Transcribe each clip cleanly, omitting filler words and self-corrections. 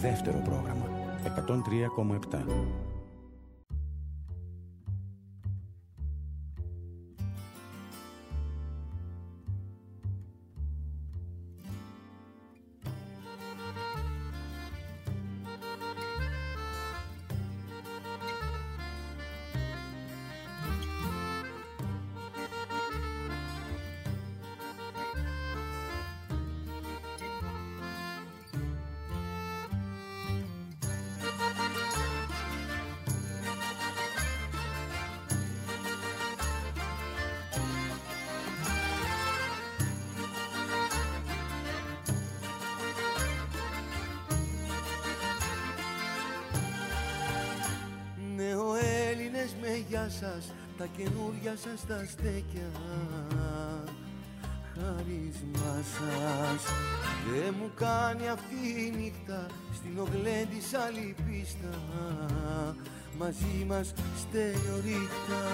Δεύτερο πρόγραμμα 103,7. Τα καινούρια σας τα στέκια, χάρισμά σας. Δεν μου κάνει αυτή η νύχτα στην ογλέ της άλλη πίστα, μαζί μας στενιορίχτα.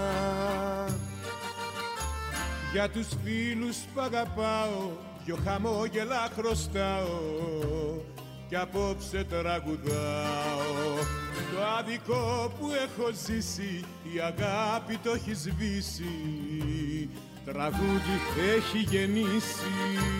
Για τους φίλους που αγαπάω, δυο χαμόγελα χρωστάω κι απόψε τραγουδάω. Το άδικο που έχω ζήσει, η αγάπη το έχει σβήσει, τραγούδι έχει γεννήσει.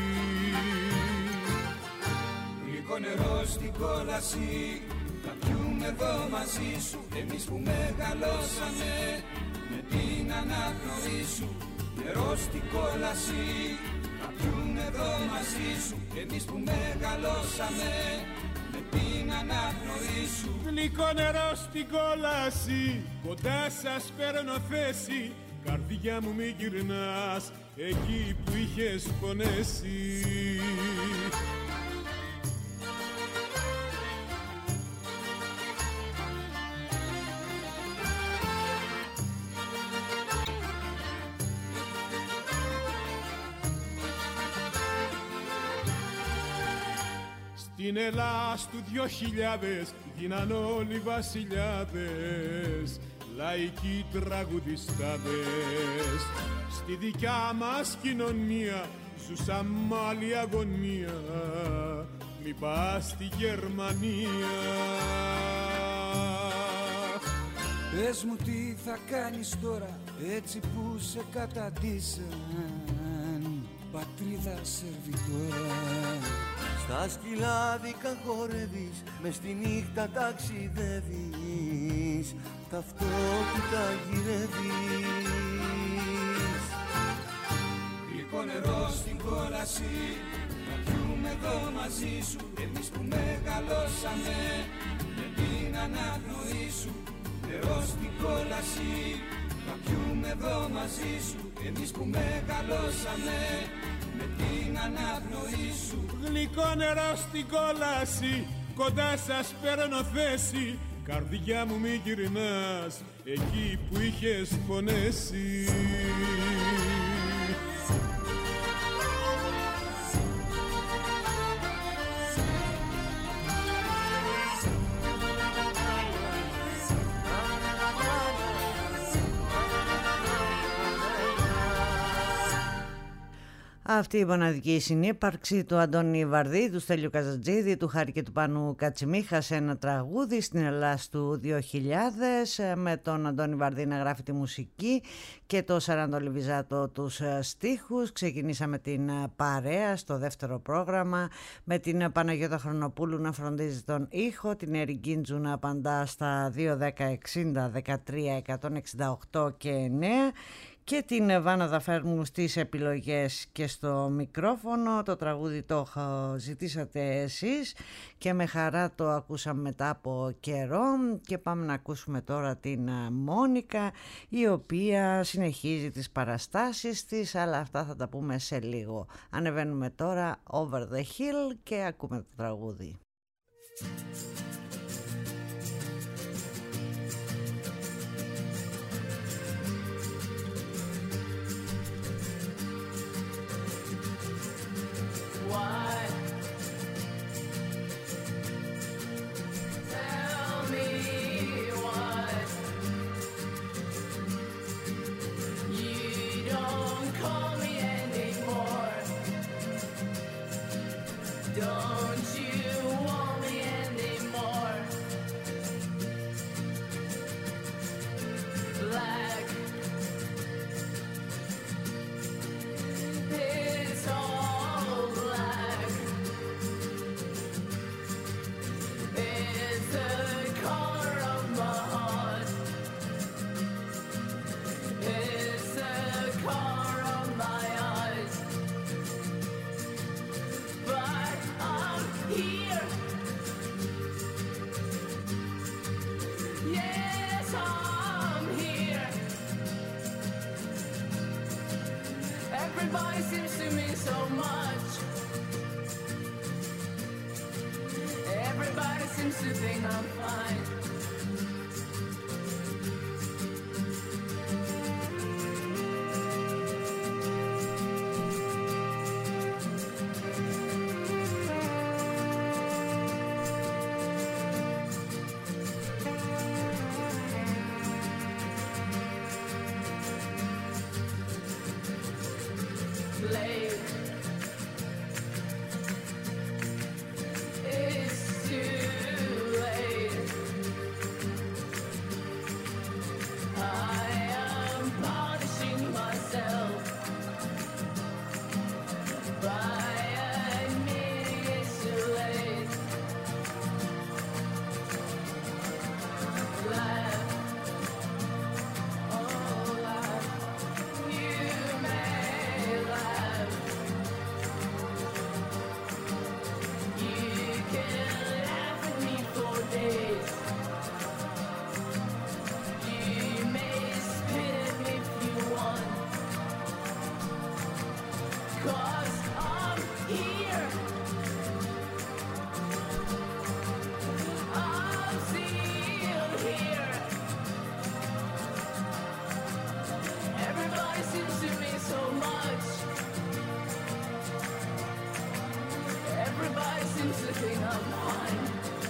Γλυκό νερό στην κόλαση, θα πιούμε εδώ μαζί σου. Εμείς που μεγαλώσαμε με την αναπνοή σου. Νερό στην κόλαση, θα πιούμε εδώ μαζί σου. Εμείς που μεγαλώσαμε με την αναπνοή σου. Γλυκό νερό στην κόλαση, κοντά σας παίρνω θέση. Καρδιά μου μη γυρνάς εκεί που είχες πονέσει. Στην Ελλάς του 2000 γίναν όλοι βασιλιάδες, λαϊκοί τραγουδιστάδες. Στη δικιά μας κοινωνία ζούσαν μ' άλλη αγωνία, μη πας στη Γερμανία. Πες μου τι θα κάνεις τώρα, έτσι που σε καταντήσαν, πατρίδα σερβιτόρα. Στα σκυλάδικα χορεύεις, μες στη νύχτα ταξιδεύεις, ταυτότητα γυρεύεις. Γλυκό νερό στην κόλαση, να πιούμε εδώ μαζί σου. Εμείς που μεγαλώσαμε με την αναπνοή σου. Νερό στην κόλαση, να πιούμε εδώ μαζί σου. Εμείς που μεγαλώσαμε με την αναπνοή σου. Γλυκό νερό στην κόλαση, κοντά σας παίρνω θέση. Καρδιά μου μη γυρνάς εκεί που είχες πονέσει. Αυτή η μοναδική συνύπαρξη του Αντώνη Βαρδί, του Στέλιου Καζατζίδη, του Χάρη και του Πάνου Κατσιμίχα σε ένα τραγούδι στην Ελλάς του 2000, με τον Αντώνη Βαρδί να γράφει τη μουσική και το Σαράντο Λιβιζάτο τους στίχους. Ξεκινήσαμε την παρέα στο δεύτερο πρόγραμμα με την Παναγιώτα Χρονοπούλου να φροντίζει τον ήχο, την Ερικίντζου να απαντά στα 2, 10, 60, 13, 168 και 9 και την Βάνα Δαφέρμου στις επιλογές και στο μικρόφωνο. Το τραγούδι το ζητήσατε εσείς και με χαρά το ακούσαμε μετά από καιρό και πάμε να ακούσουμε τώρα την Μόνικα, η οποία συνεχίζει τις παραστάσεις της, αλλά αυτά θα τα πούμε σε λίγο. Ανεβαίνουμε τώρα Over the Hill και ακούμε το τραγούδι. Why? Tell me why you don't call me anymore. Don't you want me anymore? so much. Everybody seems to think I'm fine. Late. It's too late. I am punishing myself by admitting it's too late. Laugh, oh laugh, you may laugh. You can laugh at me for days. You may spit at me if you want. 'Cause I'm here. I'm still here. Everybody seems to me so much. Everybody seems to think I'm fine.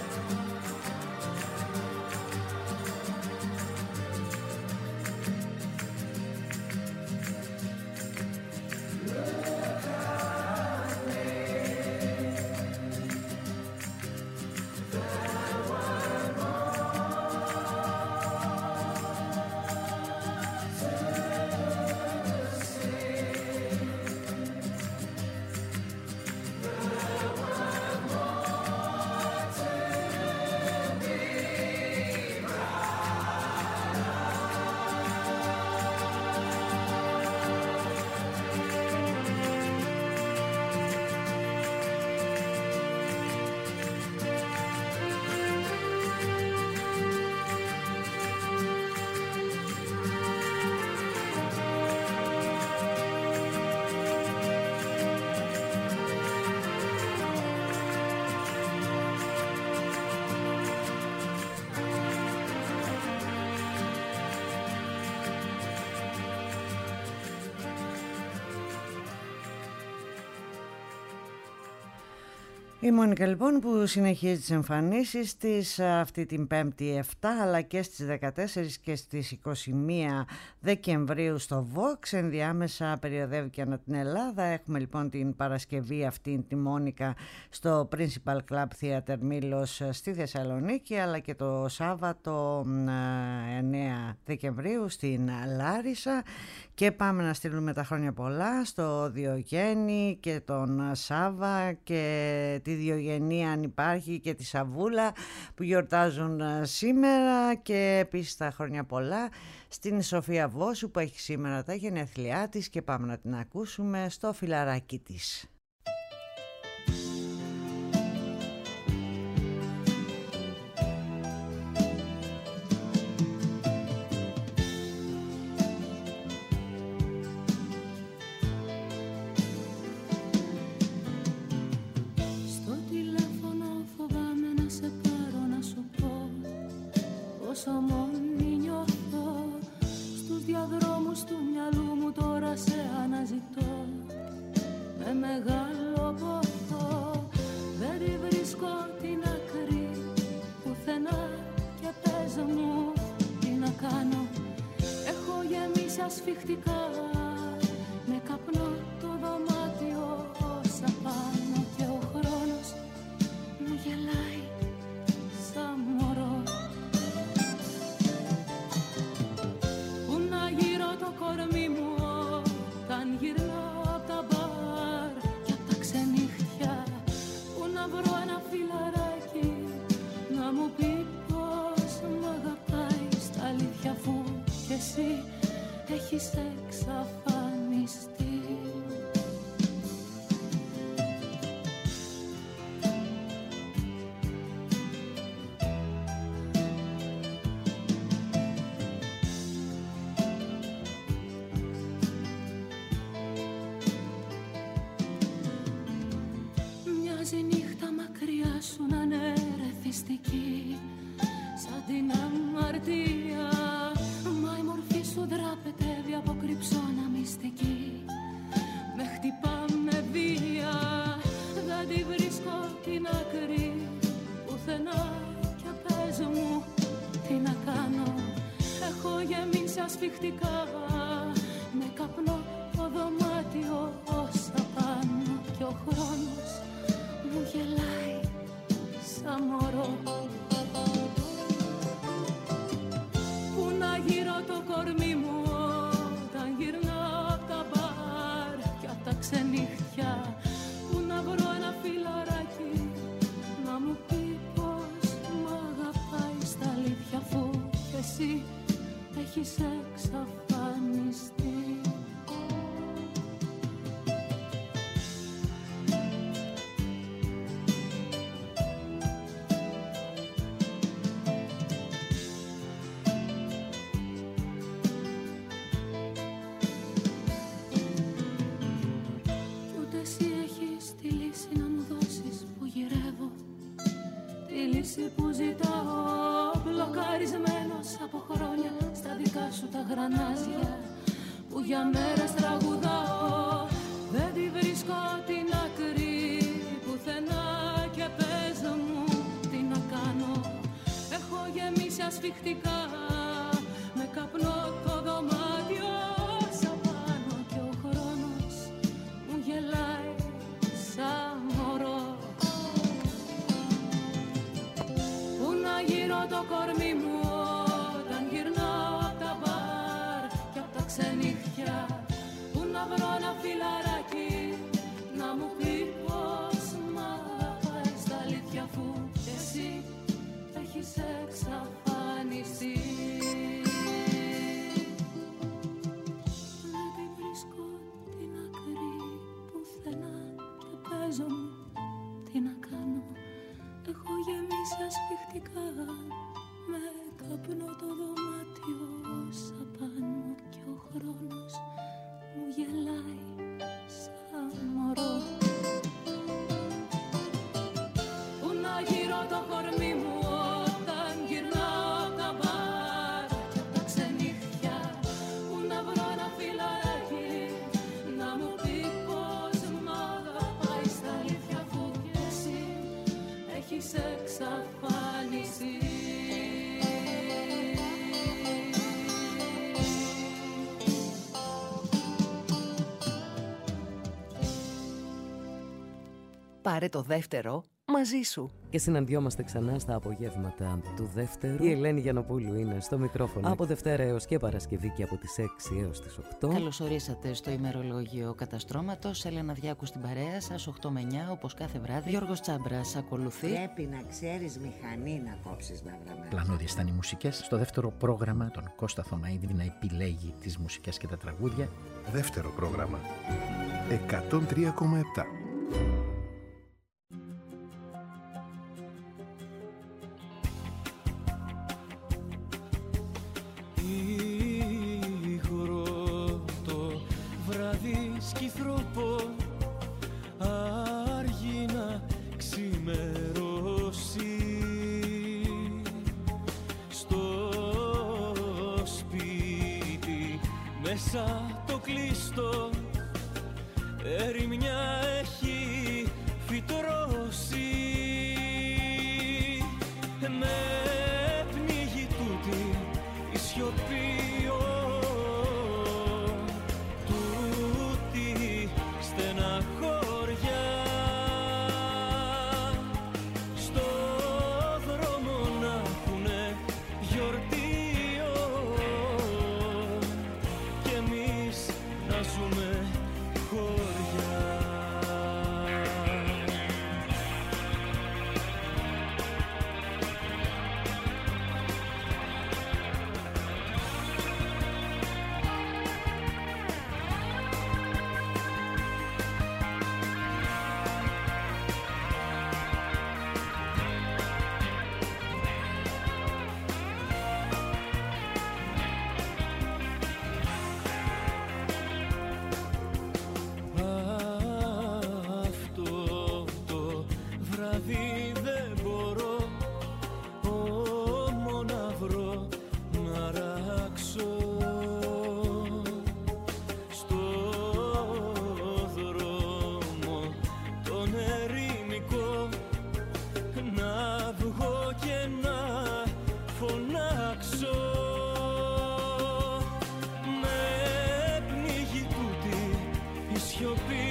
Η Μόνικα λοιπόν που συνεχίζει τις εμφανίσεις της αυτή την 5η 7 αλλά και στις 14 και στις 21 Δεκεμβρίου στο Vox. Ενδιάμεσα περιοδεύει και ανά την Ελλάδα. Έχουμε λοιπόν την Παρασκευή αυτή τη Μόνικα στο Principal Club Theater Μήλος στη Θεσσαλονίκη, αλλά και το Σάββατο 9 Δεκεμβρίου στην Λάρισα. Και πάμε να στείλουμε τα χρόνια πολλά στο Διογέννη και τον Σάββα και τη Διογενή αν υπάρχει και τη Σαβούλα που γιορτάζουν σήμερα, και επίσης τα χρόνια πολλά στην Σοφία Βόσου που έχει σήμερα τα γενέθλιά της, και πάμε να την ακούσουμε στο φιλαράκι της. Όσο μόνη νιώθω, στους διαδρόμους του μυαλού μου τώρα σε αναζητώ. Με μεγάλο πόθο δεν τη βρίσκω την άκρη πουθενά, και πες μου τι να κάνω. Έχω γεμίσει ασφιχτικά με καπνό το δωμάτιο όσα πάνω, και ο χρόνος μου γελάει σαν μωρό. Το κορμί μου όταν γυρνάω απ' τα μπαρ και απ' τα ξενύχτια, που να βρω ένα φιλαράκι να μου πει πως μ' αγαπάει στα αλήθεια, αφού κι εσύ έχεις εξαφανιστεί. πως η νύχτα μακριά σου να είναι ρεθιστική σαν την αμαρτία. Μα η μορφή σου δραπετεύει από κρυψώνα μυστική. Με χτυπά με βία, δεν τη βρίσκω την άκρη πουθενά. Και πες μου τι να κάνω. Έχω γεμίσει ασφιχτικά με καπνό το δωμάτιο όσα πάνω. Και ο χρόνος μου γελάει σαν μωρό. Πού να γύρω το κορμί μου όταν γυρνάω απ' τα μπαρ και απ' τα ξενύχτια. Πού να βρω ένα φιλαράκι να μου πει πως μ' αγαπάει στα αλήθεια, αφού εσύ έχεις εξαφανιστεί. Που ζητάω μπλοκαρισμένος από χρόνια στα δικά σου τα γρανάζια που για μέρες τραγουδάω. Δεν τη βρίσκω την άκρη πουθενά και πες μου τι να κάνω. Έχω γεμίσει ασφιχτικά με καπνό το δωμάτιο σαν πάνω και ο χρόνος μου γελάει σαν μωρό. Γύρω το κορμί μου όταν γυρνάω απ' τα μπαρ και απ' τα ξενύχτια. Πού να βρω ένα φιλαράκι να μου πει πως μ' αγαπάει στα αλήθεια, αφού εσύ έχεις εξαφανιστεί. Δεν τη βρίσκω την άκρη πουθενά και παίζω μου τι να κάνω. Έχω γεμίσει ασφιχτικά με καπνό το δωμάτιο όσα πάνω και ο χρόνος μου γελάει σαν μωρό. Πού να γύρω το κορμί μου όταν γυρνάω απ' τα μπαρ και απ' τα ξενύχτια. Πού να βρω ένα φιλαράκι να μου πει πως μ' αγαπάει στα αλήθεια, αφού εσύ έχεις εξαφανιστεί. Πάρε το δεύτερο μαζί σου. Και συναντιόμαστε ξανά στα απογεύματα του δεύτερου. Η Ελένη Γιαννοπούλου είναι στο μικρόφωνο από Δευτέρα έως και Παρασκευή και από τις 6 έως τις 8. Καλώς ορίσατε στο ημερολόγιο Καταστρώματος. Έλενα Διάκου στην παρέα σας, 8 με 9 όπως κάθε βράδυ. Γιώργος Τσάμπρας ακολουθεί. Πρέπει να ξέρεις μηχανή να κόψεις μαύρα μέρα. Πλανώδιες ήταν οι μουσικές. Στο δεύτερο πρόγραμμα τον Κώστα Θωμαίδη να επιλέγει τις μουσικές και τα τραγούδια. Δεύτερο πρόγραμμα 103,7. Σκυθρόπο αργεί να ξημερώσει. Στο σπίτι μέσα το κλειστό ερημιά έχει φυτρώσει. Με πνίγει τούτη η σιωπή. δηλαδή δεν μπορώ όμο να βρω να ράξω στο δρόμο τον ερημικό, να βγω και να φωνάξω. Με πνίγει τούτη η σιωπή,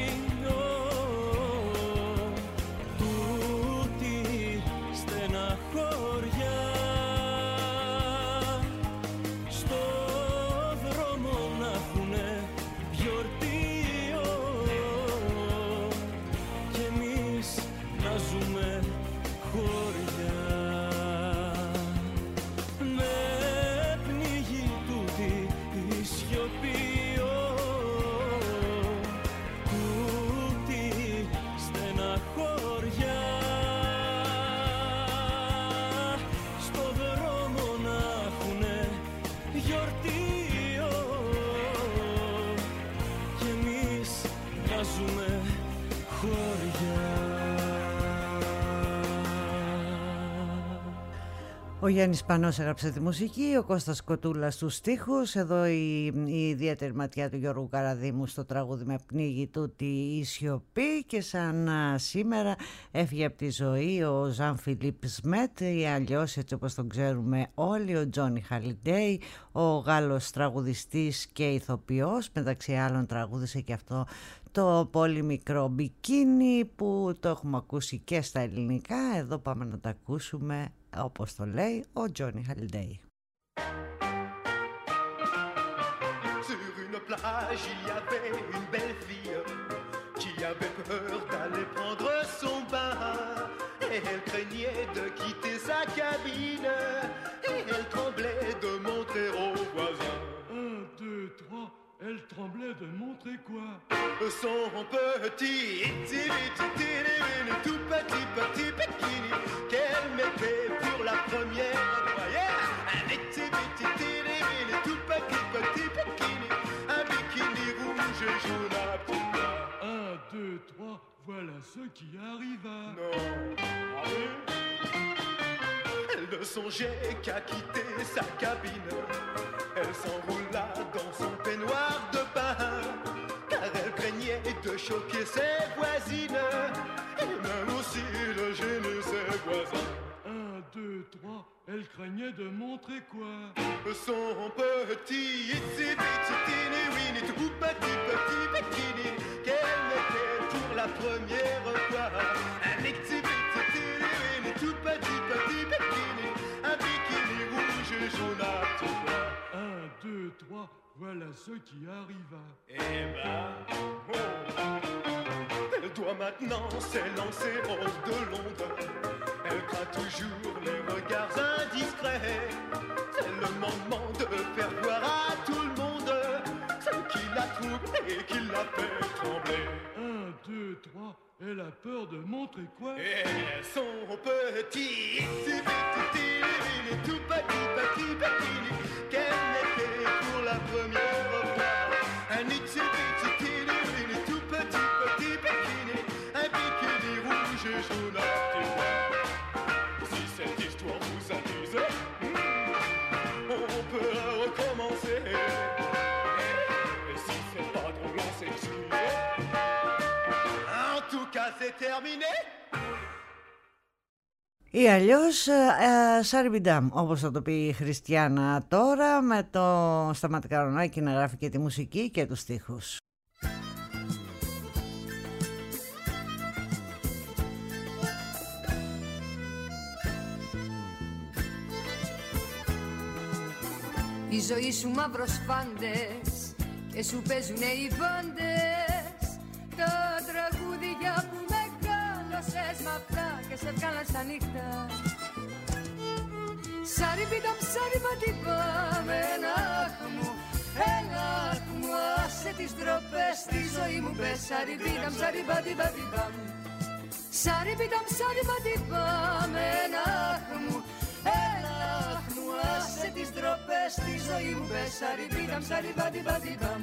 τούτη στεναχώρια. Στο δρόμο να έχουνε γιορτίο κι εμείς να ζούμε χωριά. Με πνίγει τούτη η σιωπή, τούτη στεναχώρια. Στο δρόμο να έχουνε γιορτίο κι εμείς να ζούμε χωριά. Ο Γιάννης Πανός έγραψε τη μουσική, ο Κώστας Κοτούλας τους στίχους. Εδώ η ιδιαίτερη ματιά του Γιώργου Καραδίμου στο τραγούδι «Με πνίγει τούτη η σιωπή». Και σαν σήμερα έφυγε από τη ζωή ο Ζαν Φιλίπ Σμέτ, ή αλλιώς έτσι όπως τον ξέρουμε όλοι, ο Τζόνι Χαλιντέι, ο Γάλλος τραγουδιστής και ηθοποιός. Μεταξύ άλλων τραγούδισε και αυτό το πολύ μικρό μπικίνι που το έχουμε ακούσει και στα ελληνικά. Εδώ πάμε να τα ακούσουμε όπως το λέει ο Τζόνι Χαλιντέι. Sur une plage, il y avait une belle fille qui avait peur d'aller prendre son bain. Et elle craignait de quitter sa cabine. Et elle tremblait de montrer aux voisins. 1, 2, 3, elle tremblait de montrer quoi? Son petit, tout petit bikini qu'elle mettait pour la première fois. Yeah! Un tout petit bikini, un bikini rouge et jaune à petits pois. 1, 2, 3, voilà ce qui arriva. Non, allez. Elle ne songeait qu'à quitter sa cabine. Elle s'enroula dans son peignoir de bain, car elle craignait de choquer ses voisines, et même aussi de gêner ses voisins. 1, 2, 3, elle craignait de montrer quoi? Son petit itsy-bitsy-teeny-weeny tout petit bikini qu'elle mettait pour la première fois. Un itsy-bitsy-teeny-weeny tout petit bikini, un bikini rouge et jaune à petits pois. 1, 2, 3, voilà ce qui arriva. Eh ben, elle doit maintenant s'élancer hors de l'onde. Elle craint toujours les regards indiscrets. C'est le moment de faire voir à tout le monde ce qui la trouble et qui la fait trembler. 1, 2, 3, elle a peur de montrer quoi? Et son petit tout petit bikini qu'elle mettait pour la première fois. Un itsy-bitsy-teeny-weeny tout petit bikini, un bikini rouge et jaune à petits pois. Si cette histoire vous amuse, on peut recommencer. Et si c'est pas drôle, on s'excuse. En tout cas, c'est terminé. Ή αλλιώς Σαρμπιντάμ, όπως θα το πει η Χριστιανά τώρα, με το Σταμάτη Καρονάκη να γράφει και τη μουσική και τους στίχους. Η ζωή σου μαύρος φάντες και σου παίζουνε οι πάντες, τα τραγούδια που μεγάλωσες μ' αυτά και σε βγάλαν στα νύχτα. Σαριμπιταμ, σαριμπατιπάμε, αχ μου, έλαχ μου, άσε τις ντροπές στη ζωή μου πες. Σαριμπιταμ, σαριμπατιπατιπάμ, σαριμπιταμ, σαριμπατιπάμε, αχ μου, έλαχ μου, άσε τις ντροπές στη ζωή μου πες. Σαριμπιταμ, σαριμπατιπατιπάμ.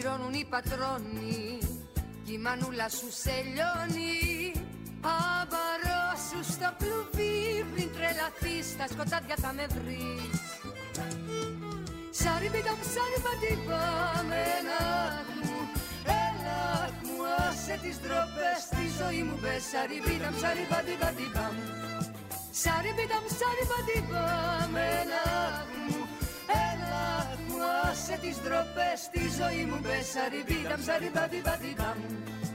πληρώνουν οι πατρόνοι κι η μανούλα σου σε λιώνει. Αμπαρώσου στο κλουβί, πριν τρελαθείς στα σκοτάδια θα με βρεις. Σαριμπίτα μου, σαριμπαντίπα με ελάχ μου, ελάχ μου, άσε τις ντροπές στη ζωή μου μπες. Σαριμπίτα μου, σαριμπαντίπα μου, σαριμπίτα μου, σαριμπαντίπα με ελάχ μου, ελάχ μου, άσε τις ντροπές στη ζωή μου μπες. Σαριμπίτα μου, σαριμπαντίπα μου.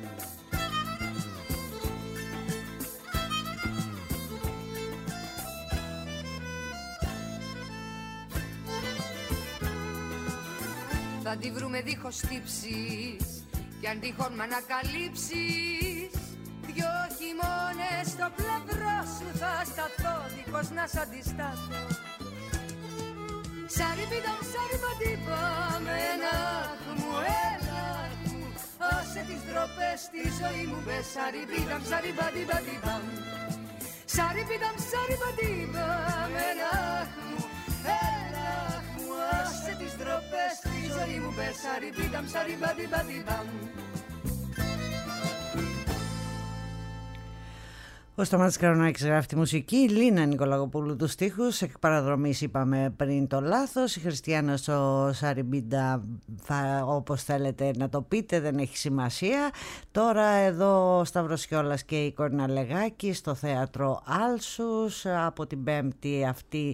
Θα τη βρούμε δίχως τύψεις κι αν τυχόν μ' ανακαλύψεις, δυο χειμώνες στο πλευρό σου θα σταθώ δίχως να σ' αντισταθώ. Σαριμπίτα μου, σαριμπαντίπα με ελάχ μου, ελάχ μου, άσε τις ντροπές στη ζωή μου μπες. Σαριμπίτα μου, σαριμπαντίπα μου, σαριμπίτα μου, σαριμπαντίπα με ελάχ μου, ελάχ μου, άσε τις ντροπές στη ζωή μου μπες. Σαριμπίτα μου, σαριμπαντίπα μου. Ο Σταμάτης Καρονάκης γράφει τη μουσική, η Λίνα Νικολαγοπούλου τους στίχους, εκ παραδρομής είπαμε πριν το λάθος, η Χριστιανά στο Σαριμπίντα, όπως θέλετε να το πείτε, δεν έχει σημασία. Τώρα εδώ ο Σταύρος Κιόλας και η Κορίνα Λεγάκη στο θέατρο Άλσους από την 5η αυτή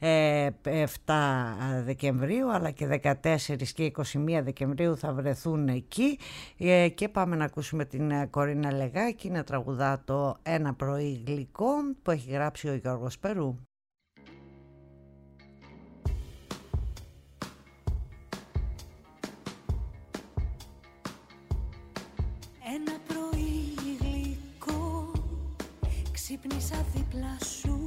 7 Δεκεμβρίου, αλλά και 14 και 21 Δεκεμβρίου θα βρεθούν εκεί και πάμε να ακούσουμε την Κορίνα Λεγάκη να τραγουδά το «Ένα πρωί γλυκό» που έχει γράψει ο Γιώργος Περού. Ένα πρωί γλυκό ξύπνησα δίπλα σου.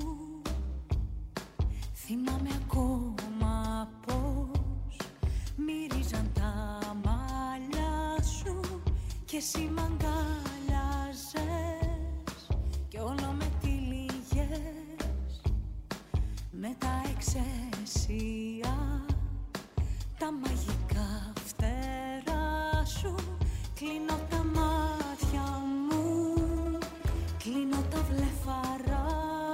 Θυμάμαι ακόμα πως μύριζαν τα μαλλιά σου και εσύ μ' αγκάλιαζες κι όλο με τυλίγες με τα εξαίσια, τα μαγικά φτερά σου. Κλείνω τα μάτια μου, κλείνω τα βλεφαρά,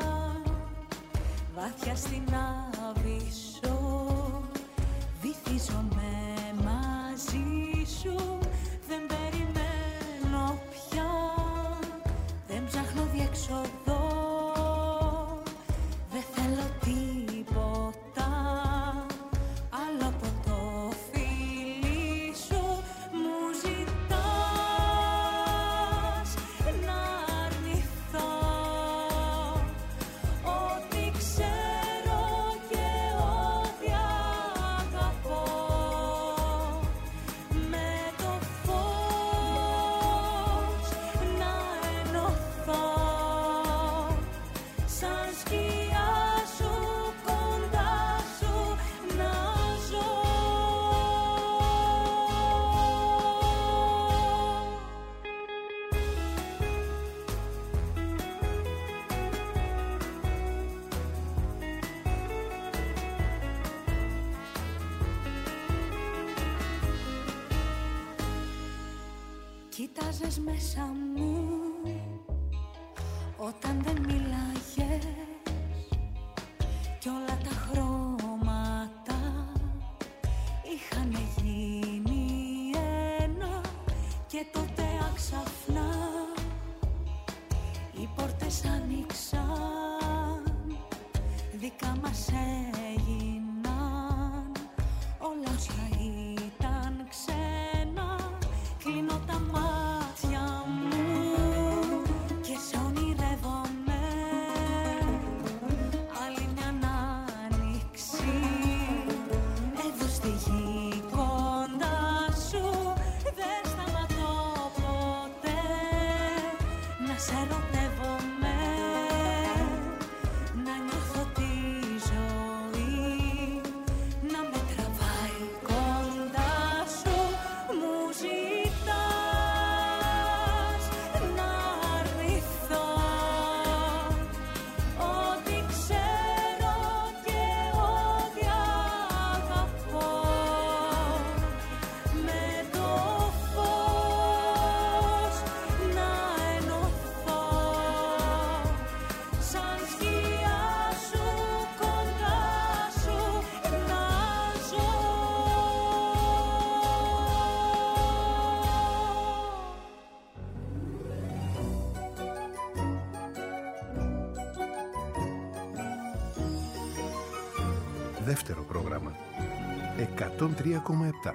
βάθια στην άβυσσο βυθίζομαι μαζί σου. Δεν περιμένω πια, δεν ψάχνω διέξοδο, δεν θέλω τίποτα άλλο από το φίλι σου. Μου ζητάς να αρνηθώ ό,τι ξέρω και ό,τι αγαπώ. Με το φως να ενωθώ, σαν σκιά σου κοντά σου να ζω. Κοίταζες μέσα μου όταν δεν μίλαγες κι όλα τα χρώματα είχαν γίνει ένα και τότε άξαφνα οι πόρτες άνοιξαν, δικά μας έγιναν όλα όσα ήταν ξένα. Κλείνω τα μάτια μου και σε ονειρεύομαι άλλη μια άνοιξη εδώ στη γη κοντά σου. Δεν σταματώ ποτέ να σε ερωτεύομαι, να νιώθω τη ζωή δεύτερο πρόγραμμα. 103,7.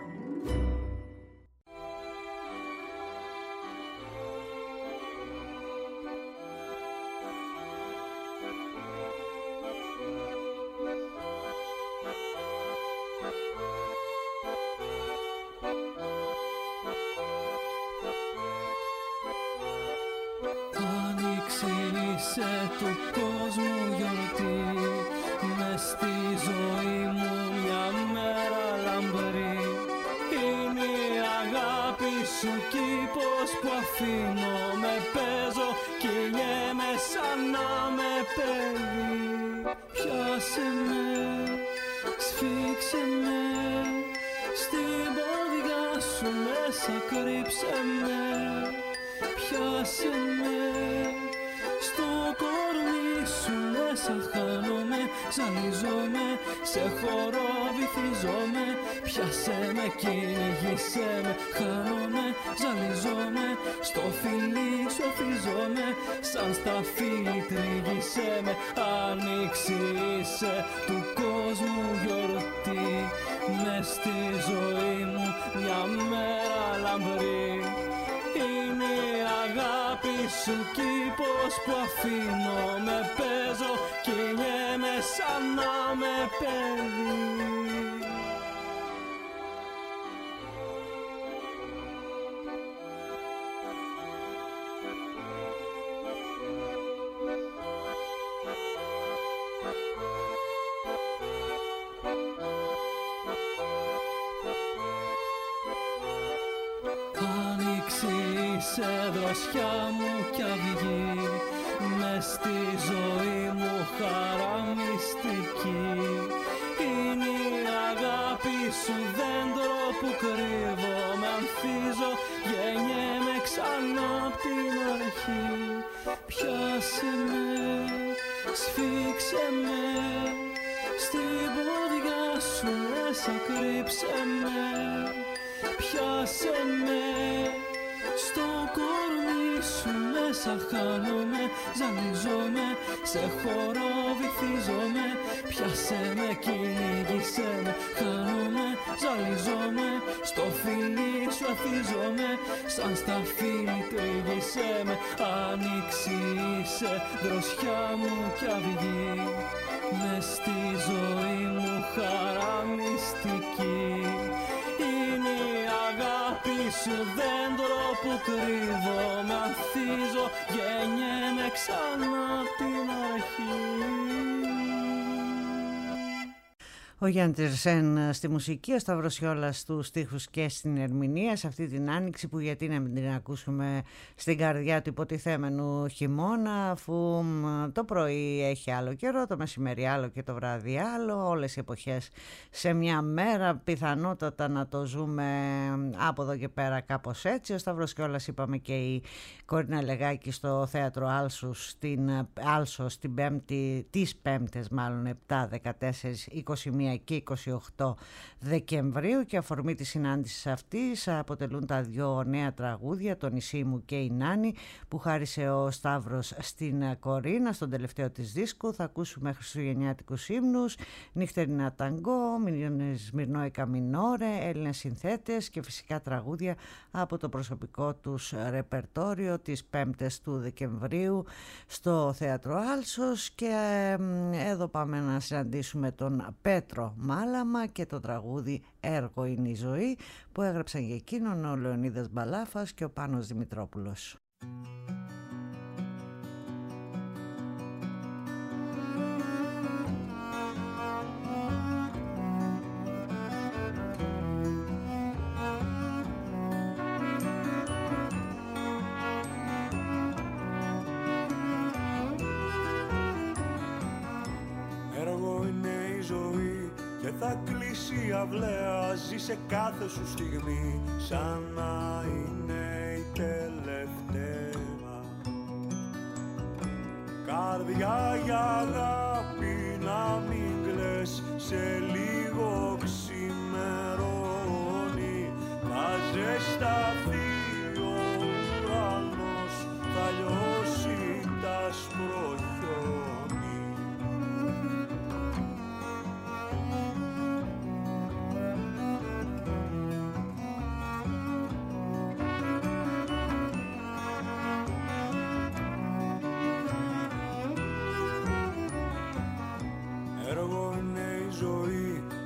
Σαν σταφύλι τρίγησέ με, άνοιξη είσαι του κόσμου γιορτή. Μες στη ζωή μου μια μέρα λαμπρή. Είναι η αγάπη σου κήπος που αφήνω, με παίζω, κινιέμαι σαν να με παιδί. Σε δροσιά μου κι αυγή, μες στη ζωή μου χαρά μυστική. Είναι η αγάπη σου δέντρο που κρύβω, με ανθίζω, γεννιέμαι ξανά απ' την αρχή. Πιάσε με, σφίξε με, στην πόδια σου μέσα κρύψε με. Πιάσε με, στο κορμί σου μέσα χάνομαι, ζαλίζομαι, σε χώρο βυθίζομαι. Πιάσε με, κυνήγησέ με, χάνομαι, ζαλίζομαι, στο φιλί σου αθίζομαι, σαν σταφύλι τρίγησέ με. Άνοιξη είσαι, δροσιά μου κι αυγή, μες στη ζωή μου χαρά μυστική. Είναι η αγάπη σου δέντρο που κρύβω, με ανθίζω, γεννιέμαι ξανά απ' την αρχή. Ο Γιάννης Τερσέν στη μουσική, ο Σταύρος Σιόλας στους στίχους και στην ερμηνεία, σε αυτή την άνοιξη που γιατί να μην την ακούσουμε στην καρδιά του υποτιθέμενου χειμώνα, αφού το πρωί έχει άλλο καιρό, το μεσημέρι άλλο και το βράδυ άλλο, όλες οι εποχές σε μια μέρα, πιθανότατα να το ζούμε από εδώ και πέρα κάπως έτσι. Ο Σταύρος Σιόλας, είπαμε, και η Κορίνα Λεγάκη στο θέατρο Άλσο στην Πέμπτη, τις Πέμπτες μάλλον 7, 14, 21 και 28 Δεκεμβρίου, και αφορμή της συνάντησης αυτής αποτελούν τα δύο νέα τραγούδια, το Νησί μου και η Νάνη, που χάρισε ο Σταύρος στην Κορίνα στον τελευταίο της δίσκου. Θα ακούσουμε χριστουγεννιάτικους ύμνους, νυχτερινά ταγκό, Σμυρνόικα Μινόρε, Έλληνες συνθέτες και φυσικά τραγούδια από το προσωπικό τους ρεπερτόριο τις Πέμπτες του Δεκεμβρίου στο θέατρο Άλσος. Και εδώ πάμε να συναντήσουμε τον Πέτρο Μάλαμα και το τραγούδι «Έργο είναι η ζωή», που έγραψαν για εκείνον ο Λεωνίδας Μπαλάφας και ο Πάνος Δημητρόπουλος. Θα κλείσει η αυλαία, ζει σε κάθε σου στιγμή σαν να είναι η τελευταία. Καρδιά για αγάπη να μην κλαις, σε λίγο ξημερώνει. Θα ζεσταθεί ο ουρανός, θα λιώσει τ' άσπρο χιόνι.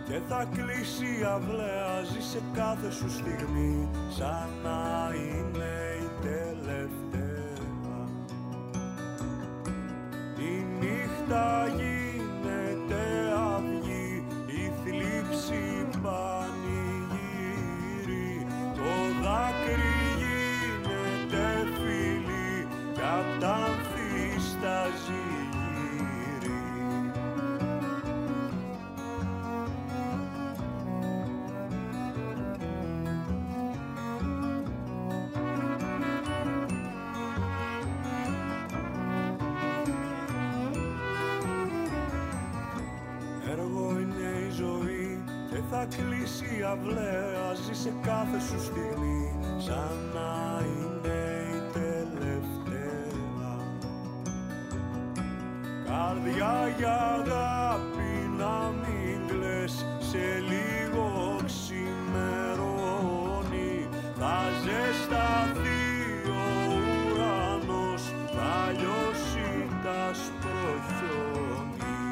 και θα κλείσει η αυλαία, ζει σε κάθε σου στιγμή σαν να είναι η τελευταία. Η νύχτα γίνεται αυγή, η θλίψη πανηγύρι, το δάκρυ γίνεται φίλι κι απ' τα ανθίσταζη. Θα κλείσει η αυλαία, ζει σε κάθε σου στιγμή σαν να είναι η τελευταία. Καρδιά για αγάπη να μην κλαις, σε λίγο ξημερώνει, θα ζεσταθεί ο ουρανός, θα λιώσει τα σπροχιόνι.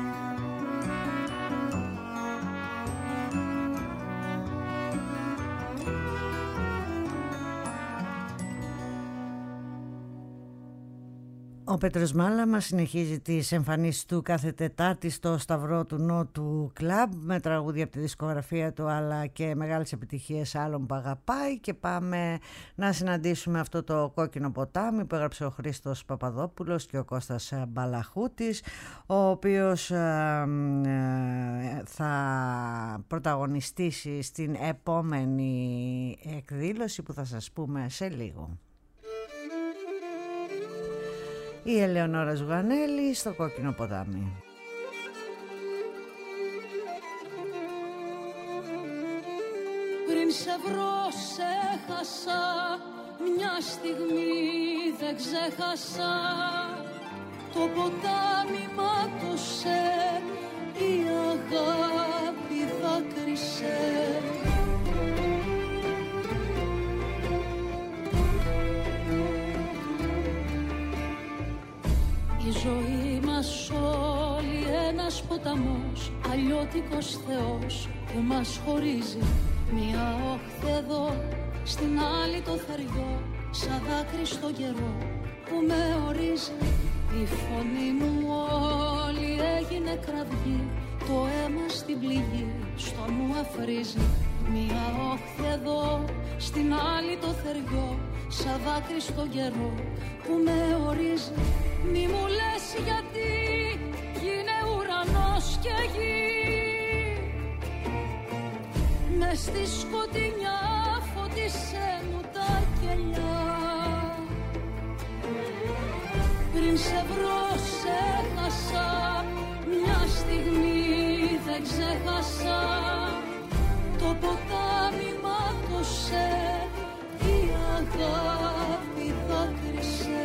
Ο Πέτρος Μάλαμας συνεχίζει τις εμφανίσεις του κάθε Τετάρτη στο Σταυρό του Νότου Κλαμπ με τραγούδια από τη δισκογραφία του αλλά και μεγάλες επιτυχίες άλλων που αγαπάει, και πάμε να συναντήσουμε αυτό το κόκκινο ποτάμι που έγραψε ο Χρήστος Παπαδόπουλος και ο Κώστας Μπαλαχούτης, ο οποίος θα πρωταγωνιστήσει στην επόμενη εκδήλωση που θα σας πούμε σε λίγο. Η Ελεονόρα Ζουγανέλη στο κόκκινο ποτάμι. Πριν σε βρω σε χάσα, μια στιγμή δεν ξέχασα, το ποτάμι μάτωσε, η αγάπη δάκρυσε. Η ζωή μας όλη ένας ποταμός, αλλιώτικος θεός που μας χωρίζει. Μια όχθη εδώ, στην άλλη το θεριό, σαν δάκρυ στο καιρό που με ορίζει. Η φωνή μου όλη έγινε κραυγή, το αίμα στην πληγή στο νου αφρίζει. Μια όχθη εδώ, στην άλλη το θεριό, σαν δάκρυ στο καιρό που με ορίζει. Μη μου λες γιατί γίνε ουρανός και γη, μες στη σκοτεινιά φώτισε μου τα κελιά. Πριν σε βρω σε χάσα, μια στιγμή δεν ξέχασα, το ποτάμι μάτωσε, η αγάπη δάκρυσε.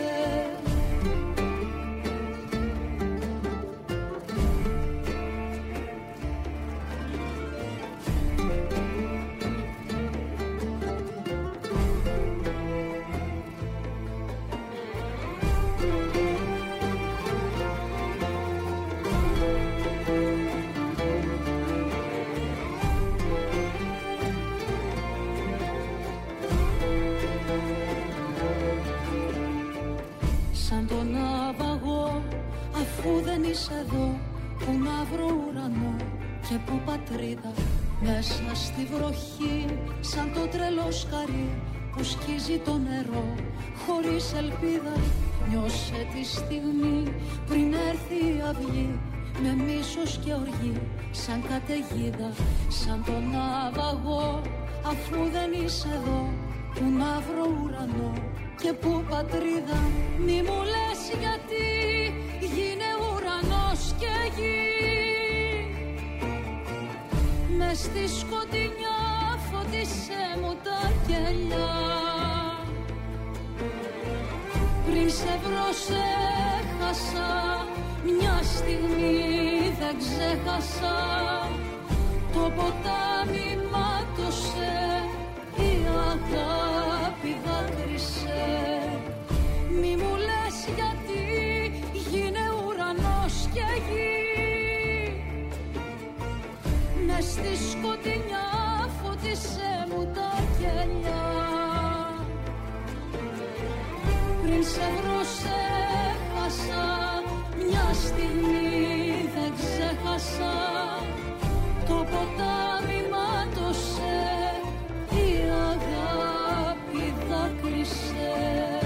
Αφού δεν είσαι εδώ, που να βρω ουρανό και που πατρίδα, μέσα στη βροχή σαν το τρελό σκαρί που σκίζει το νερό χωρίς ελπίδα. Νιώσε τη στιγμή πριν έρθει η αυγή, με μίσος και οργή σαν καταιγίδα. Σαν τον ναυαγό, αφού δεν είσαι εδώ, που να βρω ουρανό και που πατρίδα. Μη μου λες γιατί γίνε ουρανός και γη, μες στη σκοτεινιά φώτισε μου τα κελιά. Πριν σε βρω σε χάσα, μια στιγμή δεν ξέχασα, το ποτάμι μάτωσε, η αγάπη δάκρυσε. Μη μου λες γιατί γίνε ουρανός και γη, μες στη σκοτεινιά φώτισέ μου τα γέλια. Πριν σε βρω σε χάσα, μια στιγμή δεν ξέχασα. Το ποτάμι μάτωσε, η αγάπη δάκρυσε.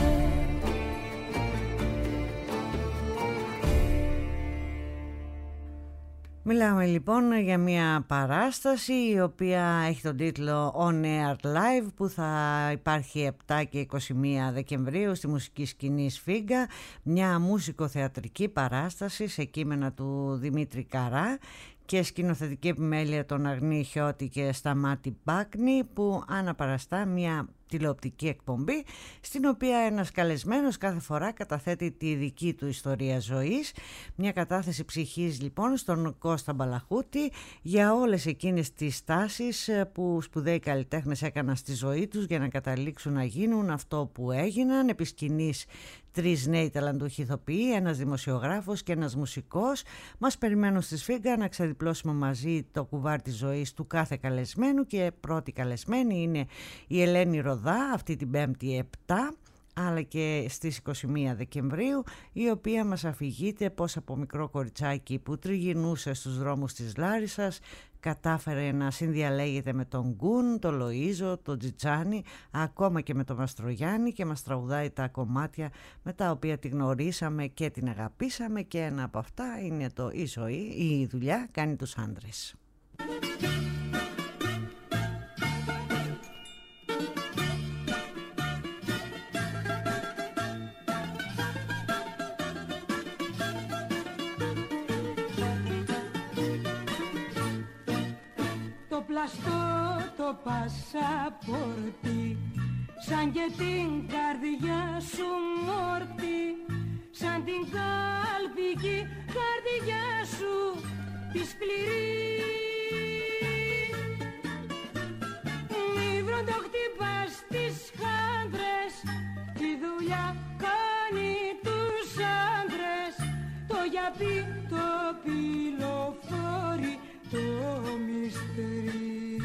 Μιλάμε λοιπόν για μια παράσταση η οποία έχει τον τίτλο On Air Live, που θα υπάρχει 7 και 21 Δεκεμβρίου στη μουσική σκηνή Σφίγγα, μια μουσικοθεατρική παράσταση σε κείμενα του Δημήτρη Καρά και σκηνοθετική επιμέλεια των Αγνή Χιώτη και Σταμάτη Μπάκνη, που αναπαραστά μια τηλεοπτική εκπομπή στην οποία ένας καλεσμένος κάθε φορά καταθέτει τη δική του ιστορία ζωής. Μια κατάθεση ψυχής λοιπόν στον Κώστα Μπαλαχούτη για όλες εκείνες τις τάσεις που σπουδαίοι καλλιτέχνες έκαναν στη ζωή τους για να καταλήξουν να γίνουν αυτό που έγιναν. Επί σκηνής 3 νέοι ταλαντούχοι ηθοποιοί, ένας δημοσιογράφος και ένας μουσικός. Μας περιμένουν στη Σφίγγα να ξεδιπλώσουμε μαζί το κουβάρι της ζωής του κάθε καλεσμένου, και πρώτη καλεσμένη είναι η Ελένη Ροδά αυτή την 5η 7, αλλά και στις 21 Δεκεμβρίου, η οποία μας αφηγείται πως από μικρό κοριτσάκι που τριγυρνούσε στους δρόμους της Λάρισσας κατάφερε να συνδιαλέγεται με τον Γκουν, τον Λοΐζο, τον Τζιτσάνι, ακόμα και με τον Μαστρογιάννη, και μας τραγουδάει τα κομμάτια με τα οποία τη γνωρίσαμε και την αγαπήσαμε, και ένα από αυτά είναι το «Η ζωή, η δουλειά κάνει τους άντρες». Πλαστό το πασαπόρτι, σαν και την καρδιά σου μόρτι, σαν την κάλπικη καρδιά σου τη σκληρή. Μη βροντοχτυπάς τις χάντρες, τη δουλειά κάνει τους άντρες, το γιαπί το πυλοφόρι το μυστέρι.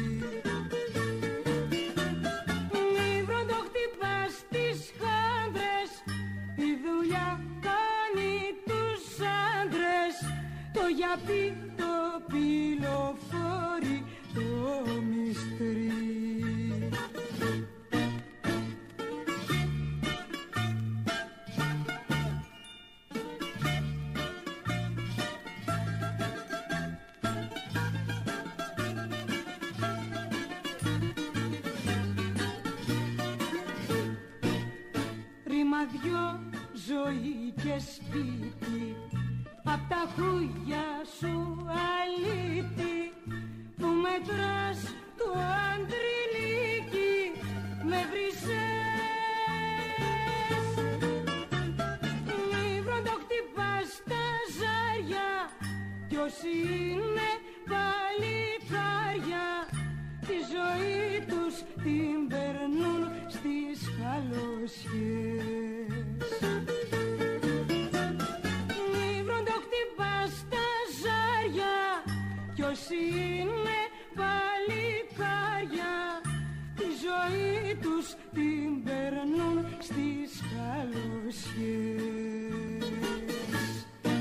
Μη βροντοχτυπάς τις χάντρες, η δουλειά κάνει τους άντρες, το γιαπί το πυλοφόρι το μυστέρι. Δυο ζωή και σπίτι, απ' τα χούγια σου αλήτη, που μετράς το αντριλίκι με βρυσές. Μη βροντοχτυπάς τα ζάρια, κι όσοι είναι παλικάρια, τη ζωή τους την περνούν στις καλοσιές. Μη βροντοχτυπάς τα ζάρια, κι όσοι είναι παλικάρια, τη ζωή τους την περνούν στις καλοσιές.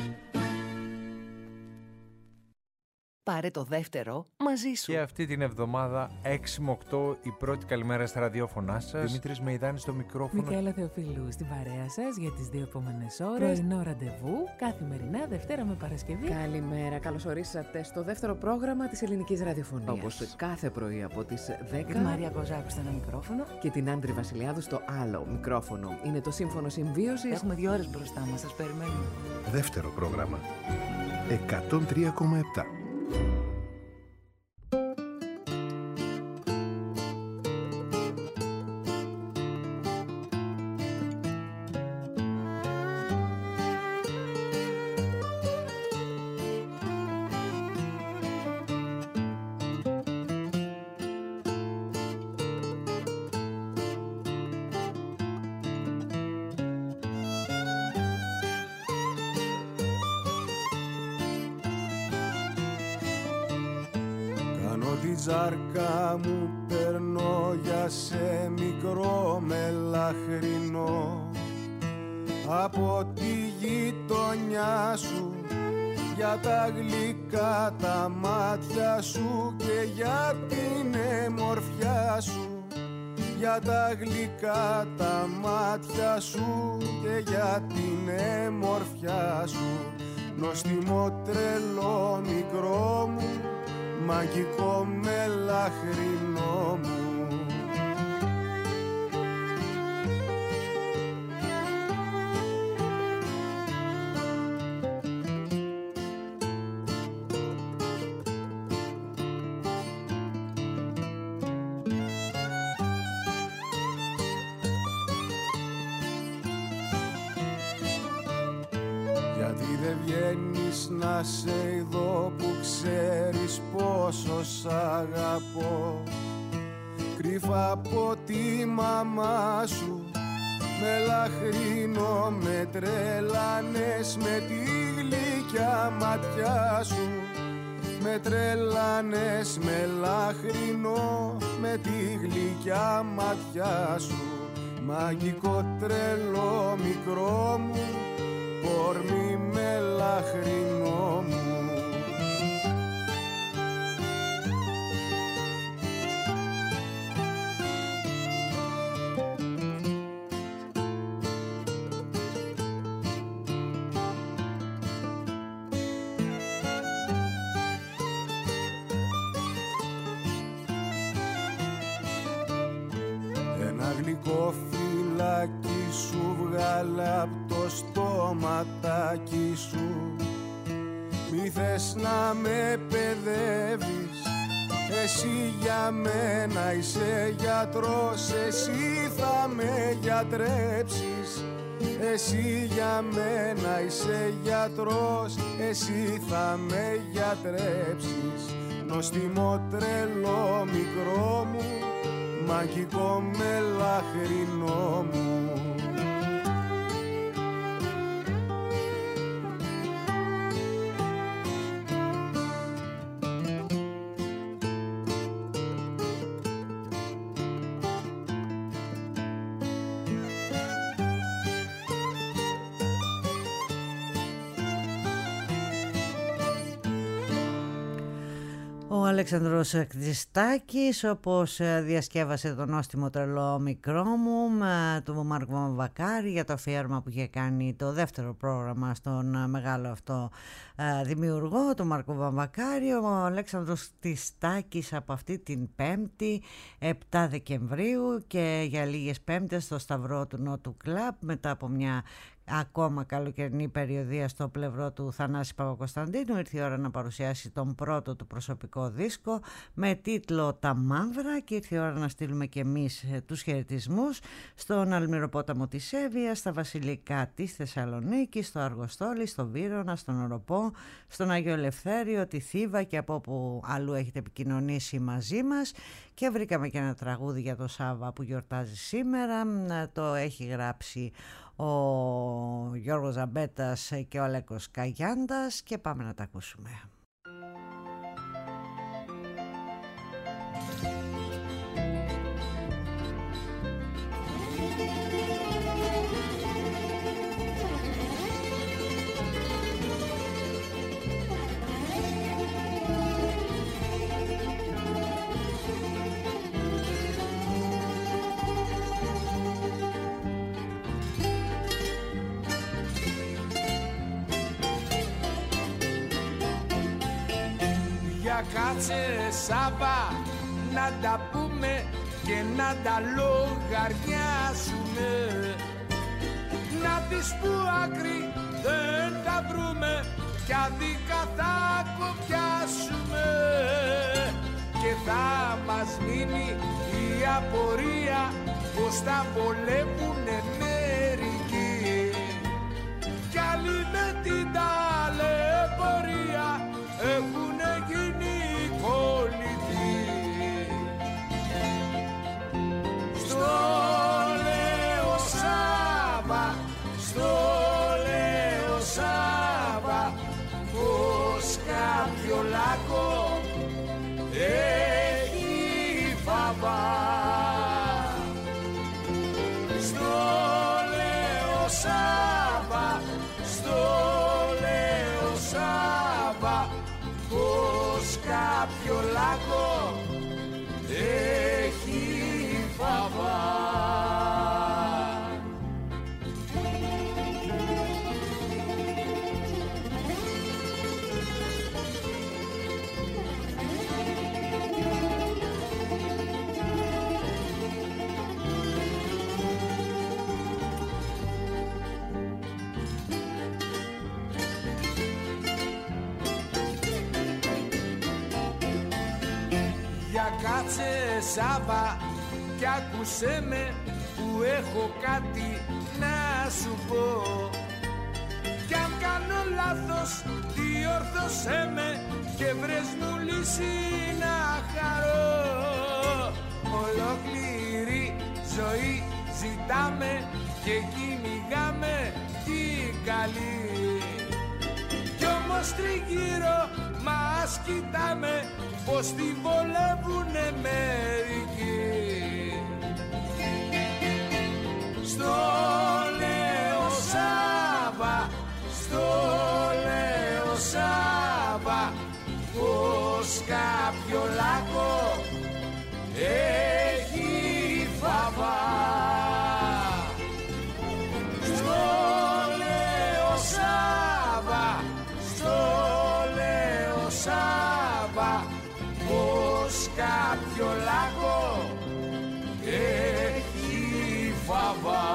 Πάρε το δεύτερο μαζί σου. Και αυτή την εβδομάδα 6 με 8 η πρώτη καλημέρα στα ραδιόφωνά σας. Δημήτρης Μεϊδάνης στο μικρόφωνο. Μικαέλα Θεοφίλου στην παρέα σας για τις 2 επόμενες ώρες. Πρωινό ραντεβού καθημερινά Δευτέρα με Παρασκευή. Καλημέρα, καλώς ορίσατε στο δεύτερο πρόγραμμα της ελληνικής ραδιοφωνίας. Όπως κάθε πρωί από τις 10. Τη Μαρία Κοζάκου στο ένα μικρόφωνο. Και την Άντρη Βασιλιάδου στο άλλο μικρόφωνο. Είναι το Σύμφωνο Συμβίωσης. Έχουμε 2 ώρες μπροστά μας, σας περιμένουμε. Δεύτερο πρόγραμμα 103,7. τζάρκα μου περνώ για σε μικρό μελαχρινό από τη γειτονιά σου, για τα γλυκά τα μάτια σου και για την εμορφιά σου, για τα γλυκά τα μάτια σου και για την εμορφιά σου. Νοστιμό τρελό μικρό μου, μαγικό μελαχρινό μου. Να σε ειδώ που ξέρεις πόσο σ' αγαπώ, κρύφα από τη μαμά σου μελαχρινό με τρέλανες με τη γλυκιά ματιά σου, με τρέλανες μελαχρινό με τη γλυκιά ματιά σου. Μαγικό τρελό μικρό μου, πόρμη μελαχρινό μου. Ένα γλυκό φυλάκι σου βγάλε απ' το στόματάκι σου. Μη θες να με παιδεύεις, εσύ για μένα είσαι γιατρός, εσύ θα με γιατρέψεις. Εσύ για μένα είσαι γιατρός, εσύ θα με γιατρέψεις. Νοστιμό τρελό μικρό μου, μαγικό μελαχρινό μου. Ο Αλέξανδρος Κτιστάκης, όπως διασκεύασε το νόστιμο τρελό μικρό μου του Μάρκου Βαμβακάρη για το αφιέρωμα που είχε κάνει το δεύτερο πρόγραμμα στον μεγάλο αυτό δημιουργό, τον Μάρκο Βαμβακάρη. Ο Αλέξανδρος Κτιστάκης από αυτή την 5η 7 Δεκεμβρίου και για λίγες πέμπτες στο Σταυρό του Νότου Κλαμπ, μετά από μια ακόμα καλοκαιρινή περιοδία στο πλευρό του Θανάση Παπακοσταντίνου, ήρθε η ώρα να παρουσιάσει τον πρώτο του προσωπικό δίσκο με τίτλο «Τα Μαύρα» και ήρθε η ώρα να στείλουμε και εμείς τους χαιρετισμούς στον Αλμυροπόταμο της Εύβοιας, στα Βασιλικά της Θεσσαλονίκης, στο Αργοστόλι, στο Βύρωνα, στον Οροπό, στον Άγιο Ελευθέριο, τη Θήβα και από όπου αλλού έχετε επικοινωνήσει μαζί μας. Και βρήκαμε και ένα τραγούδι για το Σάββα που γιορτάζει σήμερα, το έχει γράψει ο Γιώργος Ζαμπέτας και ο Αλέκος Καγιάντας και πάμε να τα ακούσουμε. Κάτσε Σάββα να τα πούμε και να τα λογαριάσουμε, να τις που άκρη δεν θα βρούμε κι αδίκα θα κοπιάσουμε και θα μας μείνει η απορία πως τα πολέμουνε μερικοί κι άλλοι με την ταλαιπωρία έχουνε γίνει κολλητοί. Στο λέω Σάβα, στο λέω Σάβα, πως κάποιο λάκκο πως κάποιο λάκκο έχει φαβά. Κάτσε Σάβα κι άκουσέ με που έχω κάτι να σου πω. Κι αν κάνω λάθος διόρθωσέ με και βρες μου λύση να χαρώ. Ολόκληρη ζωή ζητάμε και κυνηγάμε την καλή. Κι όμως τριγύρω μας κοιτάμε πως τη βολεύουνε μερικοί. Στο λέω Σάβα, στο λέω Σάβα, πως κάποιο λάκκο έχει φαβά. Στο λέω Σάβα, στο λέω Σάβα, πως κάποιο λάκκο έχει φαβά.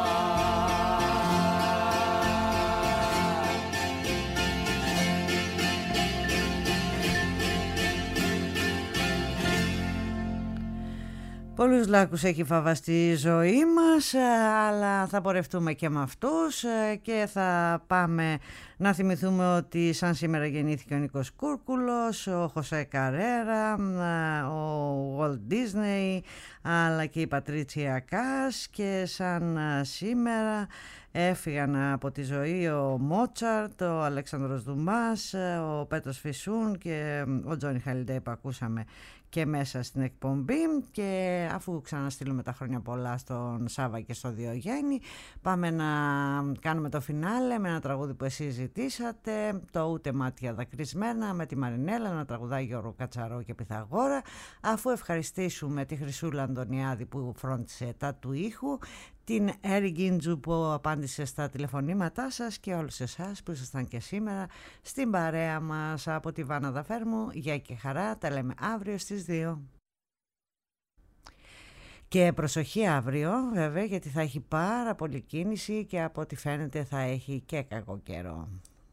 Πολλούς λάκκους έχει φαβά στη ζωή μας, αλλά θα πορευτούμε και με αυτούς και θα πάμε να θυμηθούμε ότι σαν σήμερα γεννήθηκε ο Νίκος Κούρκουλος, ο Χωσέ Καρέρα, ο Walt Disney, αλλά και η Πατρίτσια Κάς, και σαν σήμερα έφυγαν από τη ζωή ο Μότσαρτ, ο Αλέξανδρος Δουμάς, ο Πέτρος Φυσούν και ο Τζόνι Χαλιντέι που ακούσαμε και μέσα στην εκπομπή. Και αφού ξαναστείλουμε τα χρόνια πολλά στον Σάβα και στο Διογέννη, πάμε να κάνουμε το φινάλε με ένα τραγούδι που εσείς ζητήσατε, το Ούτε μάτια δακρυσμένα, με τη Μαρινέλα, ένα τραγουδάκι Γιώργο Κατσαρό και Πυθαγόρα, αφού ευχαριστήσουμε τη Χρυσούλα Αντωνιάδη που φρόντισε τα του ήχου, την Έρη Γκίντζου που απάντησε στα τηλεφωνήματά σας και όλους εσάς που ήσασταν και σήμερα στην παρέα μας. Από τη Βάνα Δαφέρμου, γεια και χαρά, τα λέμε αύριο στις 2. Και προσοχή αύριο βέβαια, γιατί θα έχει πάρα πολύ κίνηση και από ό,τι φαίνεται θα έχει και κακό καιρό.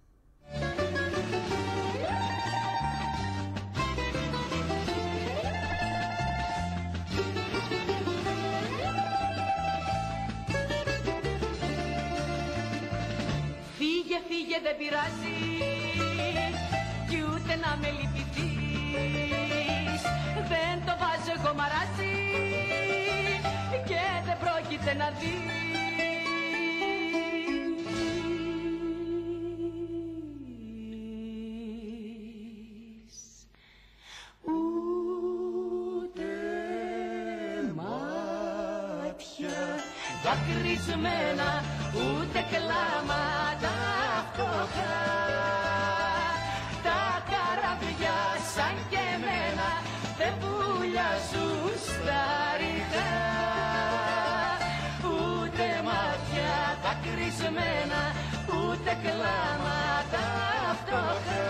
Φύγε δεν πειράζει κι ούτε να με λυπηθείς, δεν το βάζω εγώ μαράζι και δεν πρόκειται να δεις. Ούτε μάτια δακρυσμένα, ούτε κλάματα φτωχά. Τα καράβια σαν και εμένα δεν βουλιάζουν στα ρηχά. Ούτε μάτια δακρυσμένα, ούτε κλάματα φτωχά.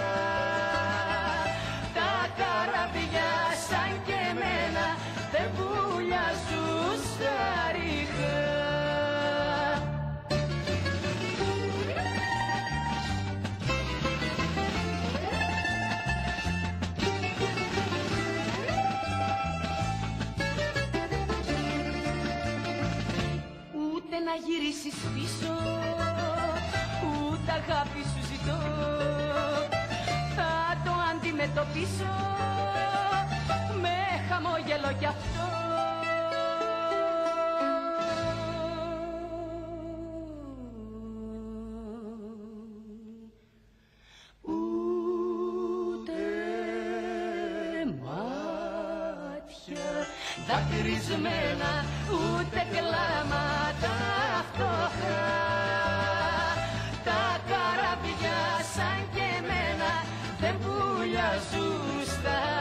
Τα καράβια σαν και εμένα δεν βουλιάζουν στα ρηχά. Να γυρίσεις πίσω, ούτε αγάπη σου ζητώ, θα το αντιμετωπίσω με χαμόγελο κι αυτό. Ούτε μάτια δακρυσμένα, ούτε κλάματα φτωχά. Τα καράβια σαν και εμένα δεν βουλιάζουν στα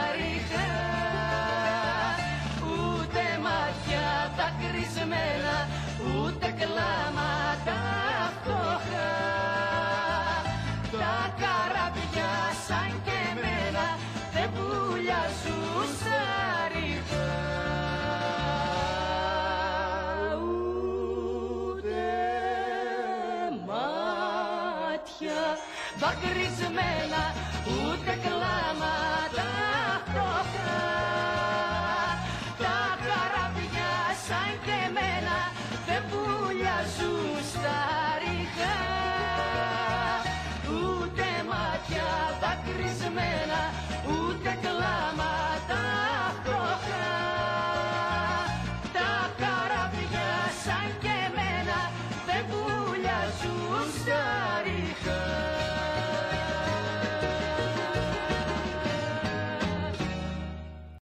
δακρυσμένα